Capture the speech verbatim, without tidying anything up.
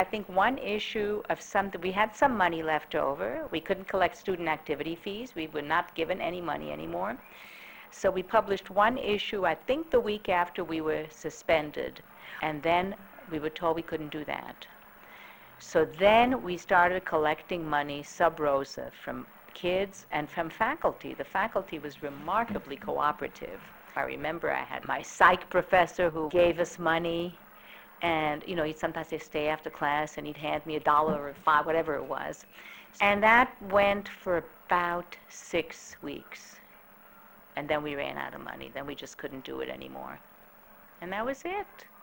I think one issue of something, we had some money left over. We couldn't collect student activity fees. We were not given any money anymore. So we published one issue, I think the week after we were suspended, and then we were told we couldn't do that. So then we started collecting money sub rosa from kids and from faculty. The faculty was remarkably cooperative. I remember I had my psych professor who gave us money, and you know, he'd sometimes say stay after class, and he'd hand me a dollar or five, whatever it was. And that went for about six weeks. And then we ran out of money. Then we just couldn't do it anymore. And that was it.